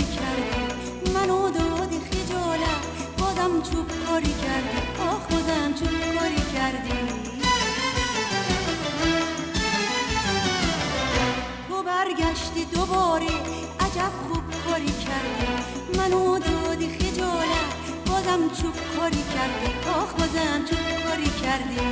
کردی، منو دادی خجالت، بازم چوب کاری کردی، آخ بازم چوب کاری کردی. تو برگشتی دوباره، عجب خوب کاری کردی، منو دادی خجالت، بازم چوب کاری کردی، آخ بازم چوب کاری کردی.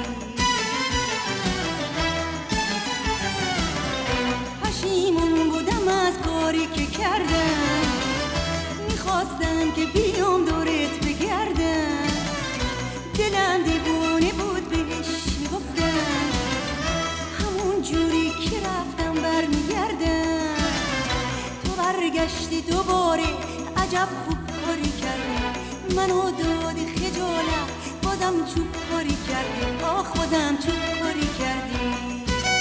پشیمون بودم از کاری که کردم، میخواستم که بیام دورت بگردم، دلم دیوونه بود بهش میگفتم همون جوری که رفتم برمیگردم. تو برگشتی دوباره، عجب خوب کاری کردی، منو دادی خجالت، بازم چوب کاری کردی، آخ بازم چوب کاری کردی.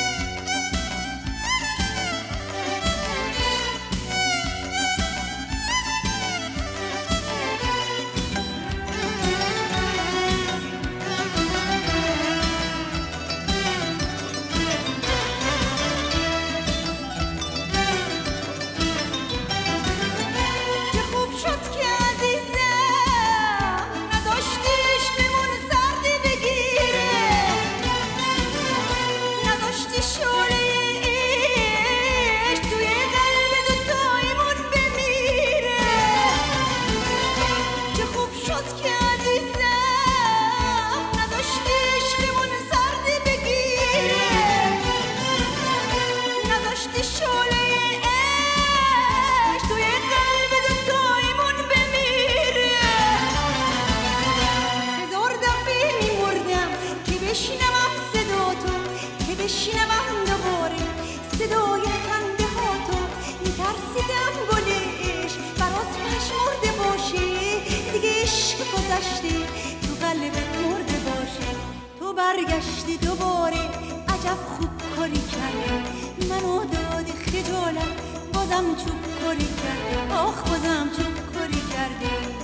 بشنوم دوباره صدای خنده ها تو، میترسیدم گلش برات پشمرده باشه، دیگه عشق گذشته تو قلبت مرده باشه. تو برگشتی دوباره، عجب خوب کاری کردی، منو دادی خجالت، بازم چوب کاری کردی، آخ بازم چوب کاری کردی.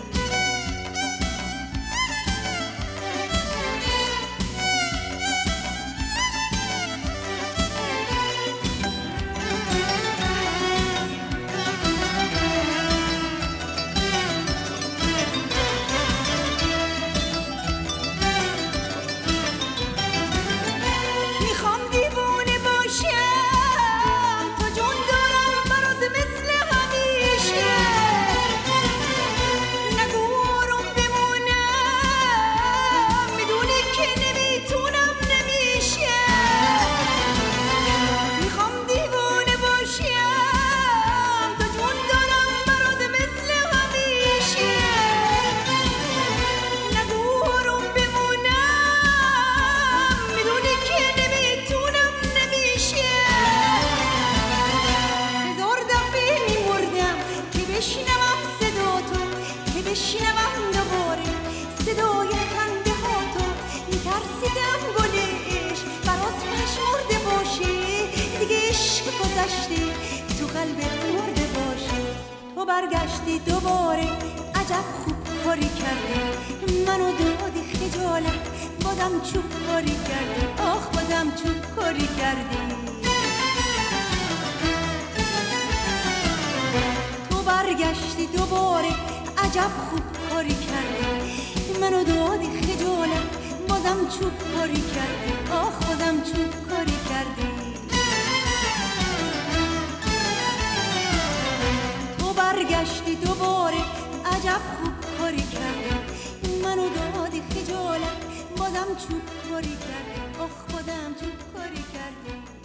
بشنوم دوباره صدای خنده ها تو، میترسیدم گلش برات پشمرده باشه، دیگه عشق گذشته تو قلبت مرده باشه. تو برگشتی دوباره، عجب خوب کاری کردی، منو دادی خجالت، بازم چوب کاری کردی، آخ بازم چوب کاری کردی. تو برگشتی دوباره، عجب خوب کاری کردی، منو دادی خجالت، بازم چوب کاری کردی، آخ بازم چوب کاری کردی. تو برگشتی دوباره، عجب خوب کاری کردی، منو دادی خجالت، بازم چوب کاری کردی، آخ بازم چوب کاری کردی.